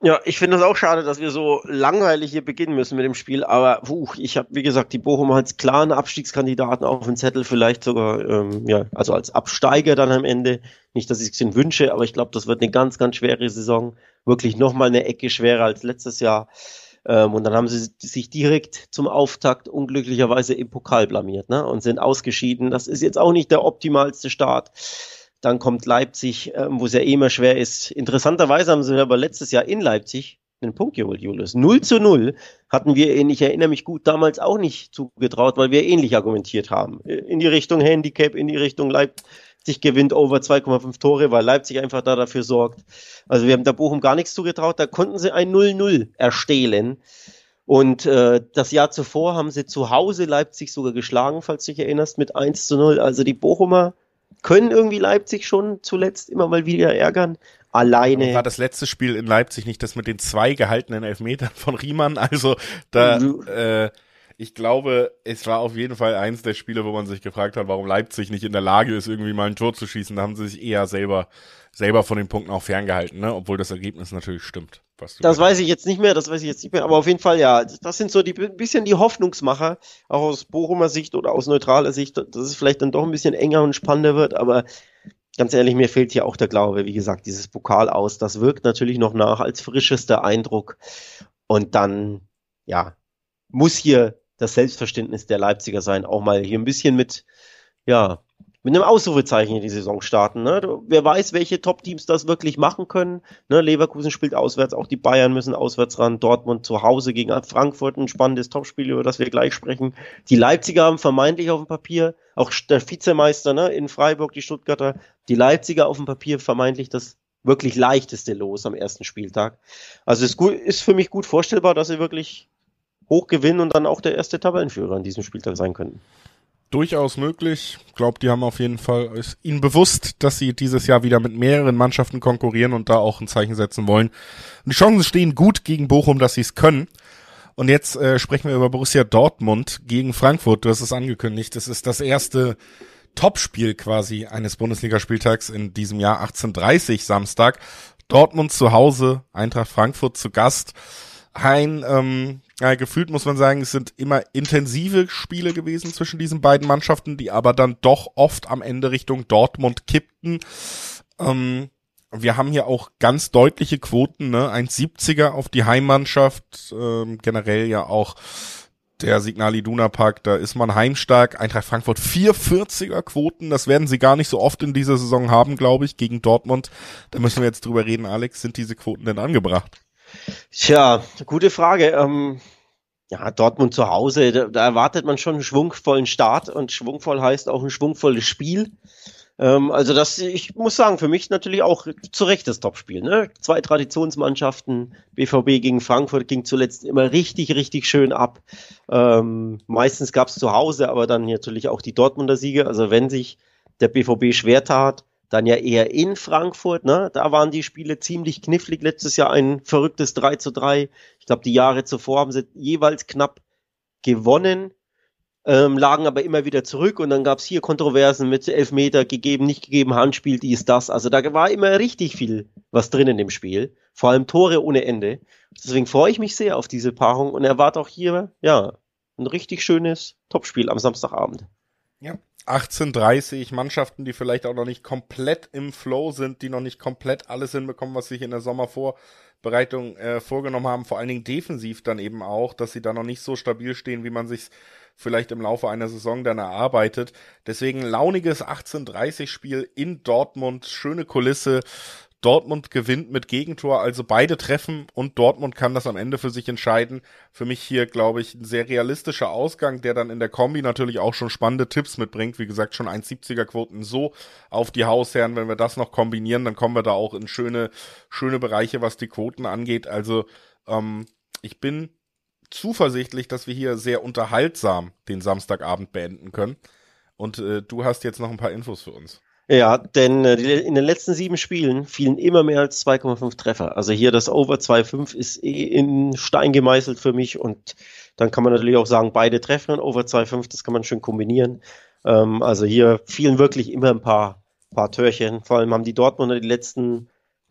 Ja, ich finde das auch schade, dass wir so langweilig hier beginnen müssen mit dem Spiel, aber ich habe, wie gesagt, die Bochumer als klaren Abstiegskandidaten auf dem Zettel, vielleicht sogar, ja, also als Absteiger dann am Ende. Nicht, dass ich es ihnen wünsche, aber ich glaube, das wird eine ganz, ganz schwere Saison. Wirklich nochmal eine Ecke schwerer als letztes Jahr. Und dann haben sie sich direkt zum Auftakt unglücklicherweise im Pokal blamiert, ne? Und sind ausgeschieden. Das ist jetzt auch nicht der optimalste Start. Dann kommt Leipzig, wo es ja eh immer schwer ist. Interessanterweise haben sie aber letztes Jahr in Leipzig einen Punkt geholt, Julius. 0:0 hatten wir ihnen, ich erinnere mich gut, damals auch nicht zugetraut, weil wir ähnlich argumentiert haben. In die Richtung Handicap, in die Richtung Leipzig gewinnt over 2,5 Tore, weil Leipzig einfach dafür sorgt. Also wir haben der Bochum gar nichts zugetraut, da konnten sie ein 0:0 erstehlen. Und das Jahr zuvor haben sie zu Hause Leipzig sogar geschlagen, falls du dich erinnerst, mit 1:0. Also die Bochumer können irgendwie Leipzig schon zuletzt immer mal wieder ärgern. Alleine. Aber war das letzte Spiel in Leipzig nicht das mit den 2 gehaltenen Elfmetern von Riemann? Also da, ich glaube, es war auf jeden Fall eins der Spiele, wo man sich gefragt hat, warum Leipzig nicht in der Lage ist, irgendwie mal ein Tor zu schießen. Da haben sie sich eher selber von den Punkten auch ferngehalten, ne? Obwohl das Ergebnis natürlich stimmt. Das weiß ich jetzt nicht mehr, aber auf jeden Fall, ja, das sind so bisschen die Hoffnungsmacher, auch aus Bochumer Sicht oder aus neutraler Sicht, dass es vielleicht dann doch ein bisschen enger und spannender wird, aber ganz ehrlich, mir fehlt hier auch der Glaube, wie gesagt, dieses Pokal aus, das wirkt natürlich noch nach als frischester Eindruck und dann, ja, muss hier das Selbstverständnis der Leipziger sein, auch mal hier ein bisschen mit einem Ausrufezeichen in die Saison starten. Ne? Wer weiß, welche Top-Teams das wirklich machen können. Ne? Leverkusen spielt auswärts, auch die Bayern müssen auswärts ran. Dortmund zu Hause gegen Frankfurt, ein spannendes Topspiel, über das wir gleich sprechen. Die Leipziger haben vermeintlich auf dem Papier, auch der Vizemeister, ne, in Freiburg, die Stuttgarter, die Leipziger auf dem Papier vermeintlich das wirklich leichteste Los am ersten Spieltag. Also es ist für mich gut vorstellbar, dass sie wirklich hoch gewinnen und dann auch der erste Tabellenführer an diesem Spieltag sein könnten. Durchaus möglich. Ich glaube, die haben auf jeden Fall, ist ihnen bewusst, dass sie dieses Jahr wieder mit mehreren Mannschaften konkurrieren und da auch ein Zeichen setzen wollen. Und die Chancen stehen gut gegen Bochum, dass sie es können. Und jetzt sprechen wir über Borussia Dortmund gegen Frankfurt. Du hast es angekündigt. Das ist das erste Topspiel quasi eines Bundesligaspieltags in diesem Jahr, 18:30 Samstag. Dortmund zu Hause, Eintracht Frankfurt zu Gast. Gefühlt muss man sagen, es sind immer intensive Spiele gewesen zwischen diesen beiden Mannschaften, die aber dann doch oft am Ende Richtung Dortmund kippten. Wir haben hier auch ganz deutliche Quoten, ne? 1,70er auf die Heimmannschaft, generell ja auch der Signal Iduna Park, da ist man heimstark. Eintracht Frankfurt 4,40er Quoten, das werden sie gar nicht so oft in dieser Saison haben, glaube ich, gegen Dortmund. Da müssen wir jetzt drüber reden, Alex, sind diese Quoten denn angebracht? Tja, gute Frage. Dortmund zu Hause, da erwartet man schon einen schwungvollen Start und schwungvoll heißt auch ein schwungvolles Spiel. Ich muss sagen, für mich natürlich auch zu Recht das Topspiel. Ne? 2 Traditionsmannschaften, BVB gegen Frankfurt ging zuletzt immer richtig, richtig schön ab. Meistens gab es zu Hause, aber dann natürlich auch die Dortmunder Siege. Also wenn sich der BVB schwer tat, dann ja eher in Frankfurt, ne? Da waren die Spiele ziemlich knifflig. Letztes Jahr ein verrücktes 3:3. Ich glaube, die Jahre zuvor haben sie jeweils knapp gewonnen, lagen aber immer wieder zurück und dann gab es hier Kontroversen mit Elfmeter gegeben, nicht gegeben, Handspiel, dies, das. Also da war immer richtig viel was drin in dem Spiel. Vor allem Tore ohne Ende. Deswegen freue ich mich sehr auf diese Paarung und erwarte auch hier, ein richtig schönes Topspiel am Samstagabend. Ja. 18:30 Mannschaften, die vielleicht auch noch nicht komplett im Flow sind, die noch nicht komplett alles hinbekommen, was sie sich in der Sommervorbereitung vorgenommen haben, vor allen Dingen defensiv dann eben auch, dass sie da noch nicht so stabil stehen, wie man sich vielleicht im Laufe einer Saison dann erarbeitet. Deswegen launiges 18:30 Spiel in Dortmund, schöne Kulisse. Dortmund gewinnt mit Gegentor, also beide treffen und Dortmund kann das am Ende für sich entscheiden. Für mich hier, glaube ich, ein sehr realistischer Ausgang, der dann in der Kombi natürlich auch schon spannende Tipps mitbringt. Wie gesagt, schon 1,70er Quoten so auf die Hausherren. Wenn wir das noch kombinieren, dann kommen wir da auch in schöne Bereiche, was die Quoten angeht. Also ich bin zuversichtlich, dass wir hier sehr unterhaltsam den Samstagabend beenden können. Und du hast jetzt noch ein paar Infos für uns. Ja, denn in den letzten 7 Spielen fielen immer mehr als 2,5 Treffer. Also hier das Over 2,5 ist in Stein gemeißelt für mich und dann kann man natürlich auch sagen, beide treffen Over 2,5, das kann man schön kombinieren. Also hier fielen wirklich immer ein paar Törchen. Vor allem haben die Dortmunder die letzten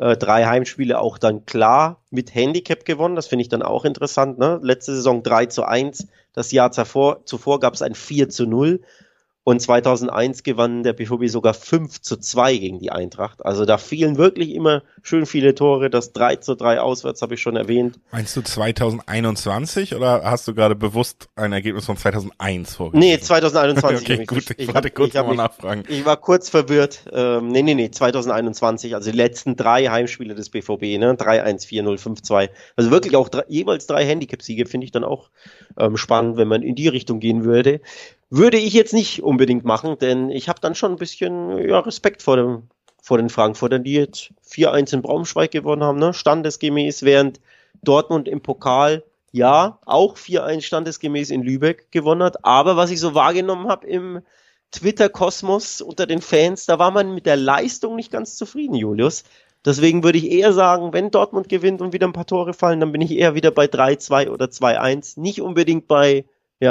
3 Heimspiele auch dann klar mit Handicap gewonnen. Das finde ich dann auch interessant. Ne? Letzte Saison 3-1. Das Jahr zuvor gab es ein 4-0. Und 2001 gewann der BVB sogar 5-2 gegen die Eintracht. Also da fielen wirklich immer schön viele Tore. Das 3-3 auswärts habe ich schon erwähnt. Meinst du 2021 oder hast du gerade bewusst ein Ergebnis von 2001 vorgelesen? Nee, 2021. Okay, gut, ich wollte kurz nochmal nachfragen. Ich war kurz verwirrt. Nee, 2021, also die letzten 3 Heimspiele des BVB, ne? 3-1, 4-0, 5-2. Also wirklich auch jeweils 3 Handicap-Siege, finde ich dann auch spannend, wenn man in die Richtung gehen würde. Würde ich jetzt nicht unbedingt machen, denn ich habe dann schon ein bisschen Respekt vor den Frankfurtern, die jetzt 4-1 in Braunschweig gewonnen haben, ne? Standesgemäß, während Dortmund im Pokal auch 4-1 standesgemäß in Lübeck gewonnen hat. Aber was ich so wahrgenommen habe im Twitter-Kosmos unter den Fans, da war man mit der Leistung nicht ganz zufrieden, Julius. Deswegen würde ich eher sagen, wenn Dortmund gewinnt und wieder ein paar Tore fallen, dann bin ich eher wieder bei 3-2 oder 2-1. Nicht unbedingt bei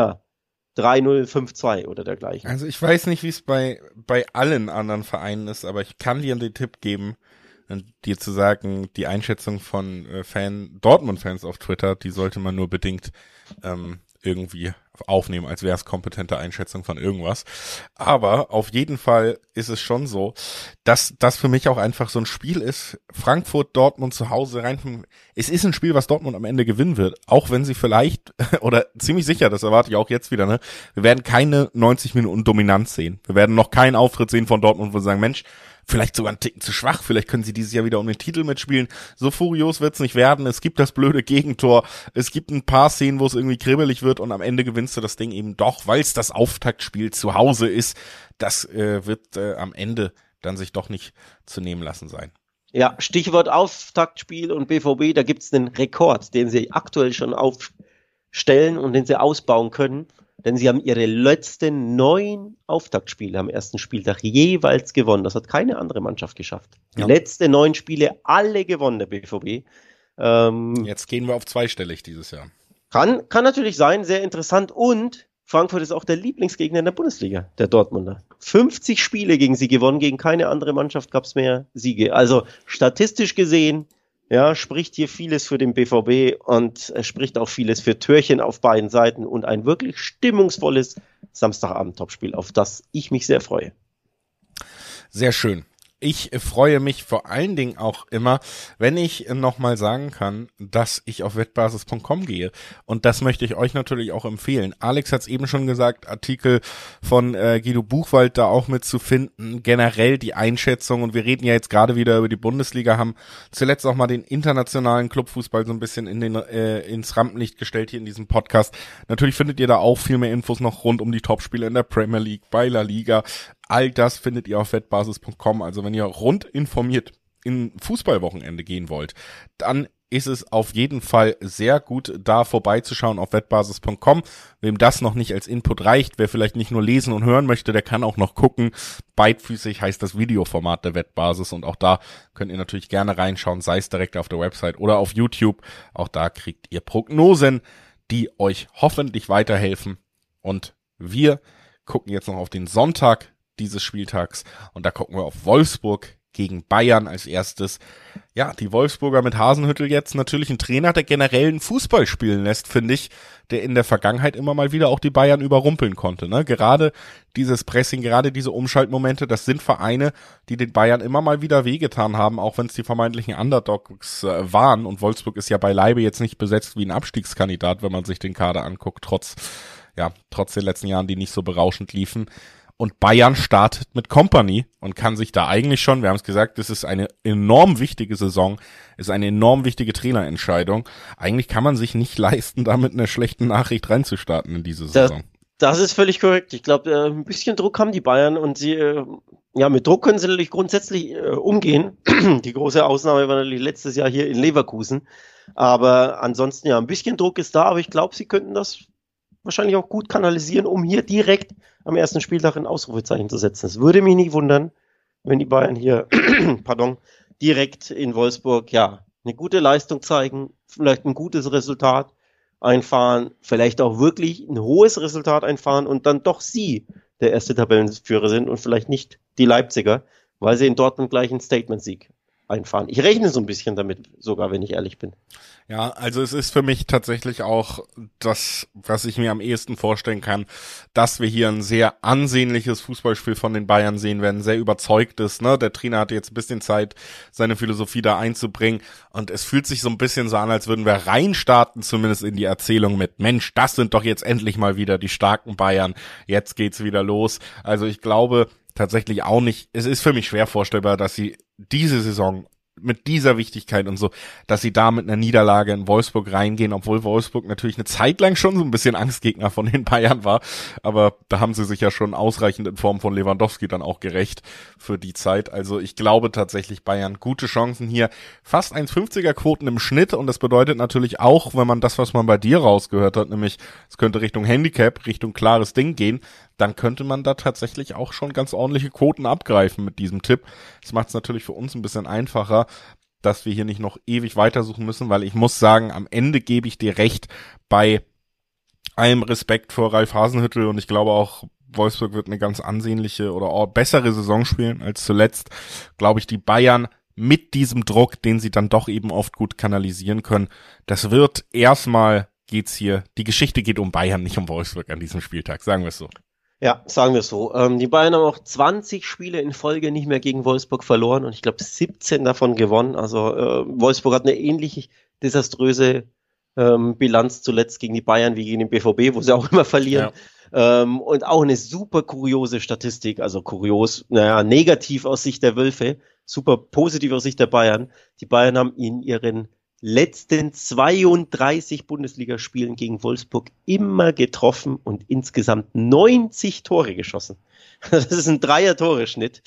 3-0, 5-2 oder dergleichen. Also ich weiß nicht, wie es bei allen anderen Vereinen ist, aber ich kann dir den Tipp geben, dir zu sagen, die Einschätzung von Dortmund-Fans auf Twitter, die sollte man nur bedingt irgendwie aufnehmen, als wäre es kompetente Einschätzung von irgendwas. Aber auf jeden Fall ist es schon so, dass das für mich auch einfach so ein Spiel ist, Frankfurt, Dortmund zu Hause rein. Es ist ein Spiel, was Dortmund am Ende gewinnen wird, auch wenn sie vielleicht, oder ziemlich sicher, das erwarte ich auch jetzt wieder, ne? Wir werden keine 90 Minuten Dominanz sehen. Wir werden noch keinen Auftritt sehen von Dortmund, wo sie sagen, Mensch, vielleicht sogar einen Ticken zu schwach, vielleicht können sie dieses Jahr wieder um den Titel mitspielen. So furios wird's nicht werden. Es gibt das blöde Gegentor. Es gibt ein paar Szenen, wo es irgendwie kribbelig wird und am Ende gewinnst du das Ding eben doch, weil es das Auftaktspiel zu Hause ist. Das wird am Ende dann sich doch nicht zu nehmen lassen sein. Ja, Stichwort Auftaktspiel und BVB, da gibt's einen Rekord, den sie aktuell schon aufstellen und den sie ausbauen können. Denn sie haben ihre letzten 9 Auftaktspiele am ersten Spieltag jeweils gewonnen. Das hat keine andere Mannschaft geschafft. Die letzten 9 Spiele alle gewonnen, der BVB. Jetzt gehen wir auf zweistellig dieses Jahr. Kann natürlich sein, sehr interessant. Und Frankfurt ist auch der Lieblingsgegner in der Bundesliga, der Dortmunder. 50 Spiele gegen sie gewonnen, gegen keine andere Mannschaft gab es mehr Siege. Also statistisch gesehen, spricht hier vieles für den BVB und es spricht auch vieles für Türchen auf beiden Seiten und ein wirklich stimmungsvolles Samstagabend-Topspiel, auf das ich mich sehr freue. Sehr schön. Ich freue mich vor allen Dingen auch immer, wenn ich nochmal sagen kann, dass ich auf wettbasis.com gehe. Und das möchte ich euch natürlich auch empfehlen. Alex hat es eben schon gesagt, Artikel von Guido Buchwald da auch mit zu finden. Generell die Einschätzung, und wir reden ja jetzt gerade wieder über die Bundesliga, haben zuletzt auch mal den internationalen Clubfußball so ein bisschen ins Rampenlicht gestellt hier in diesem Podcast. Natürlich findet ihr da auch viel mehr Infos noch rund um die Topspiele in der Premier League, bei La Liga. All das findet ihr auf wettbasis.com. Also wenn ihr rund informiert in Fußballwochenende gehen wollt, dann ist es auf jeden Fall sehr gut, da vorbeizuschauen auf wettbasis.com. Wem das noch nicht als Input reicht, wer vielleicht nicht nur lesen und hören möchte, der kann auch noch gucken. Beidfüßig heißt das Videoformat der Wettbasis und auch da könnt ihr natürlich gerne reinschauen, sei es direkt auf der Website oder auf YouTube. Auch da kriegt ihr Prognosen, die euch hoffentlich weiterhelfen. Und wir gucken jetzt noch auf den Sonntag dieses Spieltags und da gucken wir auf Wolfsburg gegen Bayern als erstes. Ja, die Wolfsburger mit Hasenhüttl jetzt natürlich ein Trainer, der generell einen Fußball spielen lässt, finde ich, der in der Vergangenheit immer mal wieder auch die Bayern überrumpeln konnte, ne? Gerade dieses Pressing, gerade diese Umschaltmomente, das sind Vereine, die den Bayern immer mal wieder wehgetan haben, auch wenn es die vermeintlichen Underdogs waren und Wolfsburg ist ja beileibe jetzt nicht besetzt wie ein Abstiegskandidat, wenn man sich den Kader anguckt, trotz den letzten Jahren, die nicht so berauschend liefen. Und Bayern startet mit Kompany und kann sich da eigentlich schon, wir haben es gesagt, das ist eine enorm wichtige Saison, ist eine enorm wichtige Trainerentscheidung. Eigentlich kann man sich nicht leisten, da mit einer schlechten Nachricht reinzustarten in diese Saison. Das ist völlig korrekt. Ich glaube, ein bisschen Druck haben die Bayern und sie, mit Druck können sie natürlich grundsätzlich umgehen. Die große Ausnahme war natürlich letztes Jahr hier in Leverkusen. Aber ansonsten, ein bisschen Druck ist da, aber ich glaube, sie könnten das wahrscheinlich auch gut kanalisieren, um hier direkt am ersten Spieltag ein Ausrufezeichen zu setzen. Es würde mich nicht wundern, wenn die Bayern hier, direkt in Wolfsburg, eine gute Leistung zeigen, vielleicht ein gutes Resultat einfahren, vielleicht auch wirklich ein hohes Resultat einfahren und dann doch sie der erste Tabellenführer sind und vielleicht nicht die Leipziger, weil sie in Dortmund gleich einen Statement-Sieg einfahren. Ich rechne so ein bisschen damit, sogar wenn ich ehrlich bin. Ja, also es ist für mich tatsächlich auch das, was ich mir am ehesten vorstellen kann, dass wir hier ein sehr ansehnliches Fußballspiel von den Bayern sehen werden, sehr überzeugtes, ne? Der Trainer hatte jetzt ein bisschen Zeit, seine Philosophie da einzubringen und es fühlt sich so ein bisschen so an, als würden wir reinstarten, zumindest in die Erzählung mit, Mensch, das sind doch jetzt endlich mal wieder die starken Bayern, jetzt geht's wieder los. Also ich glaube tatsächlich auch nicht, es ist für mich schwer vorstellbar, dass sie diese Saison mit dieser Wichtigkeit und so, dass sie da mit einer Niederlage in Wolfsburg reingehen, obwohl Wolfsburg natürlich eine Zeit lang schon so ein bisschen Angstgegner von den Bayern war, aber da haben sie sich ja schon ausreichend in Form von Lewandowski dann auch gerecht für die Zeit. Also ich glaube tatsächlich Bayern gute Chancen hier, fast 1,50er Quoten im Schnitt und das bedeutet natürlich auch, wenn man das, was man bei dir rausgehört hat, nämlich es könnte Richtung Handicap, Richtung klares Ding gehen, dann könnte man da tatsächlich auch schon ganz ordentliche Quoten abgreifen mit diesem Tipp. Das macht es natürlich für uns ein bisschen einfacher, dass wir hier nicht noch ewig weitersuchen müssen, weil ich muss sagen, am Ende gebe ich dir recht, bei allem Respekt vor Ralf Hasenhüttl und ich glaube auch, Wolfsburg wird eine ganz ansehnliche oder auch bessere Saison spielen als zuletzt, glaube ich, die Bayern mit diesem Druck, den sie dann doch eben oft gut kanalisieren können, das wird erstmal geht's hier, die Geschichte geht um Bayern, nicht um Wolfsburg an diesem Spieltag, sagen wir es so. Ja, sagen wir es so. Die Bayern haben auch 20 Spiele in Folge nicht mehr gegen Wolfsburg verloren und ich glaube 17 davon gewonnen. Also Wolfsburg hat eine ähnlich desaströse Bilanz zuletzt gegen die Bayern wie gegen den BVB, wo sie auch immer verlieren. Ja. Und auch eine super kuriose Statistik, also kurios, negativ aus Sicht der Wölfe, super positiv aus Sicht der Bayern. Die Bayern haben in ihren letzten 32 Bundesligaspielen gegen Wolfsburg immer getroffen und insgesamt 90 Tore geschossen. Das ist ein Dreier-Tore-Schnitt.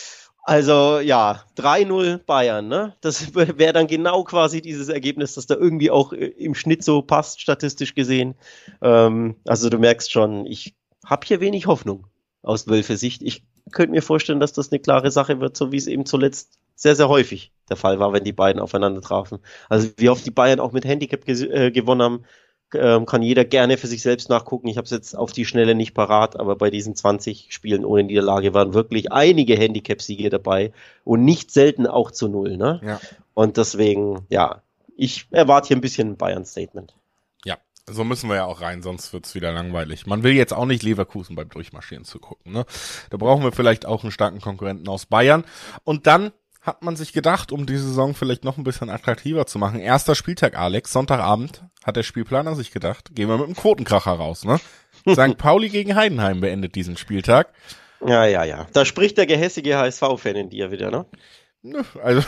Also ja, 3-0 Bayern, ne? Das wäre dann genau quasi dieses Ergebnis, das da irgendwie auch im Schnitt so passt, statistisch gesehen. Also du merkst schon, ich habe hier wenig Hoffnung aus Wölfe Sicht. Ich könnte mir vorstellen, dass das eine klare Sache wird, so wie es eben zuletzt sehr, sehr häufig der Fall war, wenn die beiden aufeinander trafen. Also wie oft die Bayern auch mit Handicap gewonnen haben, kann jeder gerne für sich selbst nachgucken. Ich habe es jetzt auf die Schnelle nicht parat, aber bei diesen 20 Spielen ohne Niederlage waren wirklich einige Handicap-Siege dabei und nicht selten auch zu 0. Ne? Ja. Und deswegen, ja, ich erwarte hier ein bisschen ein Bayern-Statement. Ja, so müssen wir ja auch rein, sonst wird's wieder langweilig. Man will jetzt auch nicht Leverkusen beim Durchmarschieren zugucken. Ne? Da brauchen wir vielleicht auch einen starken Konkurrenten aus Bayern. Und dann hat man sich gedacht, um die Saison vielleicht noch ein bisschen attraktiver zu machen. Erster Spieltag, Alex, Sonntagabend, hat der Spielplaner sich gedacht, gehen wir mit einem Quotenkracher raus, ne? St. Pauli gegen Heidenheim beendet diesen Spieltag. Ja. Da spricht der gehässige HSV-Fan in dir wieder, ne? Also,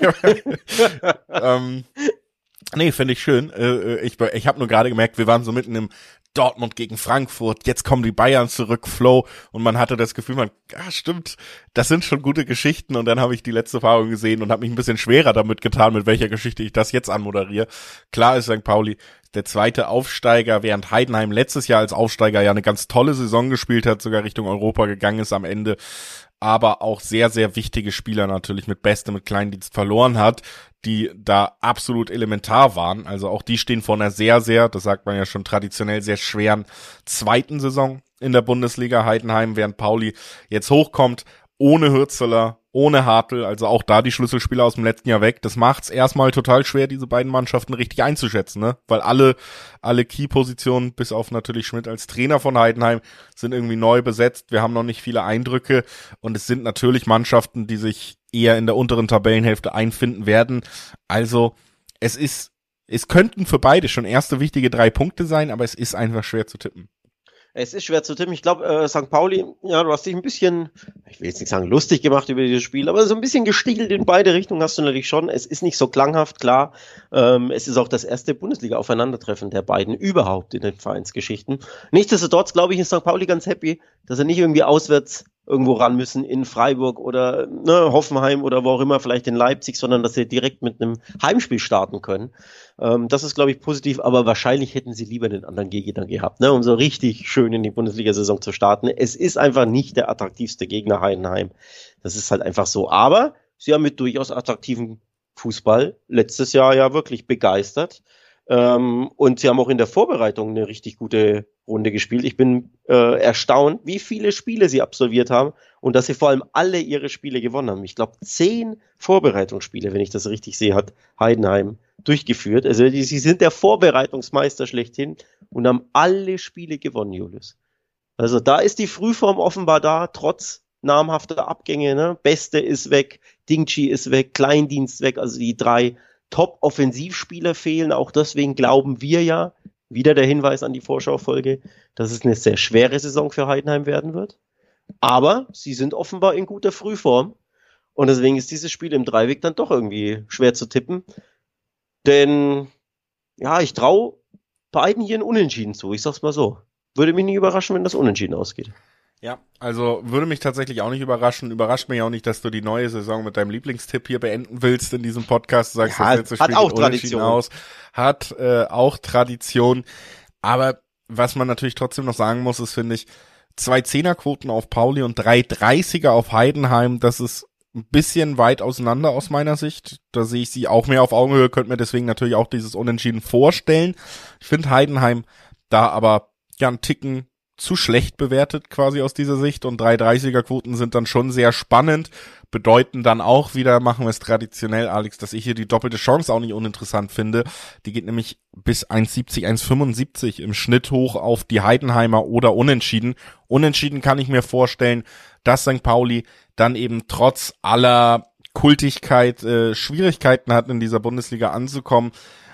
nee, finde ich schön. Ich habe nur gerade gemerkt, wir waren so mitten im Dortmund gegen Frankfurt, jetzt kommen die Bayern zurück, Flow, und man hatte das Gefühl, stimmt, das sind schon gute Geschichten, und dann habe ich die letzte Paarung gesehen und habe mich ein bisschen schwerer damit getan, mit welcher Geschichte ich das jetzt anmoderiere. Klar ist St. Pauli der zweite Aufsteiger, während Heidenheim letztes Jahr als Aufsteiger ja eine ganz tolle Saison gespielt hat, sogar Richtung Europa gegangen ist am Ende, aber auch sehr, sehr wichtige Spieler natürlich mit Beste, mit Kleindienst verloren hat, die da absolut elementar waren. Also auch die stehen vor einer sehr, sehr, das sagt man ja schon traditionell, sehr schweren zweiten Saison in der Bundesliga. Heidenheim, während Pauli jetzt hochkommt, ohne Hürzeler, ohne Hartl, also auch da die Schlüsselspieler aus dem letzten Jahr weg. Das macht's erstmal total schwer, diese beiden Mannschaften richtig einzuschätzen, ne? Weil alle Key-Positionen, bis auf natürlich Schmidt als Trainer von Heidenheim, sind irgendwie neu besetzt. Wir haben noch nicht viele Eindrücke und es sind natürlich Mannschaften, die sich eher in der unteren Tabellenhälfte einfinden werden. Also es könnten für beide schon erste wichtige 3 Punkte sein, aber es ist einfach schwer zu tippen. Es ist schwer zu tippen. Ich glaube, St. Pauli, ja, du hast dich ein bisschen, ich will jetzt nicht sagen lustig gemacht über dieses Spiel, aber so ein bisschen gestiegelt in beide Richtungen hast du natürlich schon. Es ist nicht so klanghaft, klar. Es ist auch das erste Bundesliga-Aufeinandertreffen der beiden überhaupt in den Vereinsgeschichten. Nichtsdestotrotz, glaube ich, ist St. Pauli ganz happy, dass er nicht irgendwie auswärts irgendwo ran müssen in Freiburg oder Hoffenheim oder wo auch immer, vielleicht in Leipzig, sondern dass sie direkt mit einem Heimspiel starten können. Das ist, glaube ich, positiv, aber wahrscheinlich hätten sie lieber den anderen Gegner gehabt, um so richtig schön in die Bundesliga-Saison zu starten. Es ist einfach nicht der attraktivste Gegner Heidenheim. Das ist halt einfach so. Aber sie haben mit durchaus attraktivem Fußball letztes Jahr ja wirklich begeistert. Und sie haben auch in der Vorbereitung eine richtig gute Runde gespielt. Ich bin erstaunt, wie viele Spiele sie absolviert haben und dass sie vor allem alle ihre Spiele gewonnen haben. Ich glaube, 10 Vorbereitungsspiele, wenn ich das richtig sehe, hat Heidenheim durchgeführt. Also sie sind der Vorbereitungsmeister schlechthin und haben alle Spiele gewonnen, Julius. Also da ist die Frühform offenbar da, trotz namhafter Abgänge. Ne? Beste ist weg, Dingchi ist weg, Kleindienst weg. Also die 3 Top-Offensivspieler fehlen. Auch deswegen glauben wir ja, wieder der Hinweis an die Vorschaufolge, dass es eine sehr schwere Saison für Heidenheim werden wird. Aber sie sind offenbar in guter Frühform. Und deswegen ist dieses Spiel im Dreiweg dann doch irgendwie schwer zu tippen. Denn, ja, ich traue beiden hier ein Unentschieden zu. Ich sag's mal so. Würde mich nicht überraschen, wenn das Unentschieden ausgeht. Ja, also würde mich tatsächlich auch nicht überraschen. Überrascht mich auch nicht, dass du die neue Saison mit deinem Lieblingstipp hier beenden willst in diesem Podcast. Du sagst, ja, das letzte Spiel hat auch geht unentschieden aus. Hat auch Tradition. Aber was man natürlich trotzdem noch sagen muss, ist, finde ich, 2 Zehnerquoten auf Pauli und 3 30er auf Heidenheim. Das ist ein bisschen weit auseinander aus meiner Sicht. Da sehe ich sie auch mehr auf Augenhöhe, könnte mir deswegen natürlich auch dieses Unentschieden vorstellen. Ich finde Heidenheim da aber ja einen Ticken zu schlecht bewertet quasi aus dieser Sicht und 3 30er-Quoten sind dann schon sehr spannend, bedeuten dann auch wieder, machen wir es traditionell, Alex, dass ich hier die doppelte Chance auch nicht uninteressant finde. Die geht nämlich bis 1,70, 1,75 im Schnitt hoch auf die Heidenheimer oder Unentschieden. Unentschieden kann ich mir vorstellen, dass St. Pauli dann eben trotz aller Kultigkeit Schwierigkeiten hat, in dieser Bundesliga anzukommen.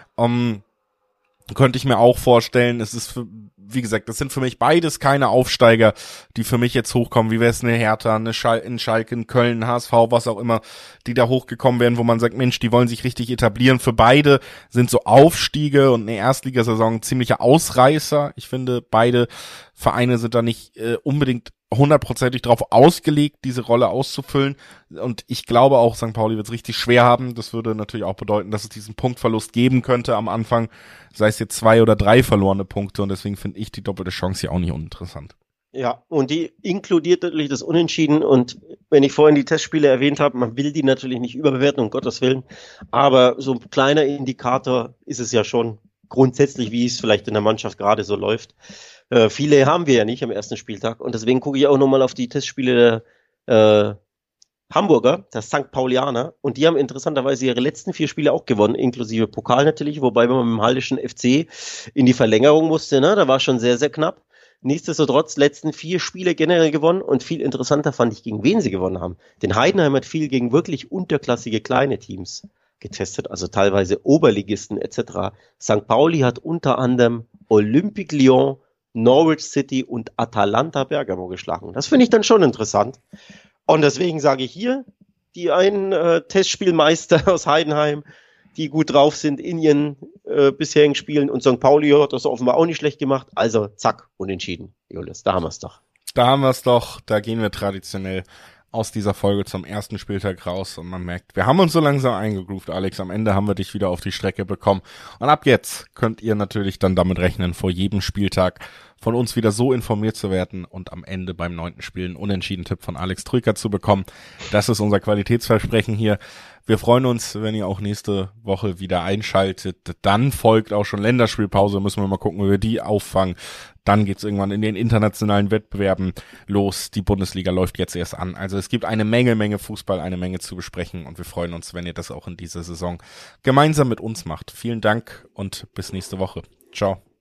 Könnte ich mir auch vorstellen, es ist, wie gesagt, das sind für mich beides keine Aufsteiger, die für mich jetzt hochkommen, wie wäre es eine Hertha, eine Schalke, in Köln, HSV, was auch immer, die da hochgekommen wären, wo man sagt, Mensch, die wollen sich richtig etablieren. Für beide sind so Aufstiege und eine Erstligasaison ziemlicher Ausreißer. Ich finde, beide Vereine sind da nicht unbedingt 100%ig drauf ausgelegt, diese Rolle auszufüllen. Und ich glaube auch, St. Pauli wird es richtig schwer haben. Das würde natürlich auch bedeuten, dass es diesen Punktverlust geben könnte am Anfang, sei es jetzt 2 oder 3 verlorene Punkte. Und deswegen finde ich die doppelte Chance hier auch nicht uninteressant. Ja, und die inkludiert natürlich das Unentschieden. Und wenn ich vorhin die Testspiele erwähnt habe, man will die natürlich nicht überbewerten, um Gottes Willen. Aber so ein kleiner Indikator ist es ja schon grundsätzlich, wie es vielleicht in der Mannschaft gerade so läuft. Viele haben wir ja nicht am ersten Spieltag und deswegen gucke ich auch nochmal auf die Testspiele der Hamburger, der St. Paulianer, und die haben interessanterweise ihre letzten 4 Spiele auch gewonnen, inklusive Pokal natürlich, wobei man mit dem Hallischen FC in die Verlängerung musste, ne? Da war schon sehr, sehr knapp. Nichtsdestotrotz letzten 4 Spiele generell gewonnen und viel interessanter fand ich, gegen wen sie gewonnen haben. Denn Heidenheim hat viel gegen wirklich unterklassige kleine Teams getestet, also teilweise Oberligisten etc. St. Pauli hat unter anderem Olympique Lyon, Norwich City und Atalanta Bergamo geschlagen. Das finde ich dann schon interessant. Und deswegen sage ich hier, die einen Testspielmeister aus Heidenheim, die gut drauf sind in ihren bisherigen Spielen, und St. Pauli hat das offenbar auch nicht schlecht gemacht. Also zack, unentschieden. Julius, da haben wir es doch. Da haben wir es doch. Da gehen wir traditionell aus dieser Folge zum ersten Spieltag raus und man merkt, wir haben uns so langsam eingegroovt, Alex. Am Ende haben wir dich wieder auf die Strecke bekommen. Und ab jetzt könnt ihr natürlich dann damit rechnen, vor jedem Spieltag von uns wieder so informiert zu werden und am Ende beim 9. Spiel einen Unentschieden-Tipp von Alex Trüker zu bekommen. Das ist unser Qualitätsversprechen hier. Wir freuen uns, wenn ihr auch nächste Woche wieder einschaltet. Dann folgt auch schon Länderspielpause. Müssen wir mal gucken, wie wir die auffangen. Dann geht's irgendwann in den internationalen Wettbewerben los. Die Bundesliga läuft jetzt erst an. Also es gibt eine Menge Fußball, eine Menge zu besprechen. Und wir freuen uns, wenn ihr das auch in dieser Saison gemeinsam mit uns macht. Vielen Dank und bis nächste Woche. Ciao.